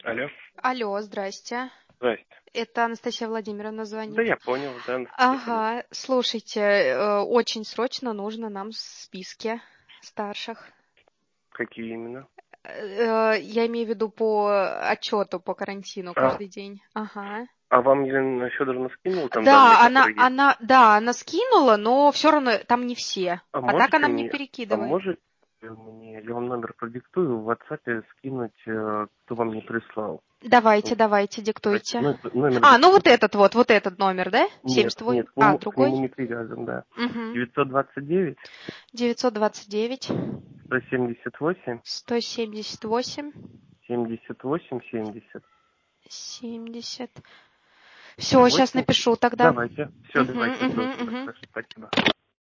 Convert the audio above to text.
Алло. Алло, здрасте. Здрасте. Это Анастасия Владимировна Да, звонит. я понял, да. Ага, слушайте, очень срочно нужно нам списки старших. Какие именно? Я имею в виду по отчету по карантину каждый день. Ага. А вам Елена Федоровна скинула там данные, Да, которые есть? она скинула, но все равно там не все. А А так можете она мне мне, перекидывает. мне, я вам номер продиктую, в WhatsApp скинуть, кто вам не прислал? Давайте, диктуйте. Номер Ну вот этот номер, да? нет, 78. к нему Другой? не привязан, да. Угу. 929 929 178 178 78 70. 70. Все, сейчас 8. напишу тогда. Давайте. Все, Угу, давайте, угу, срочно. угу. Хорошо, спасибо.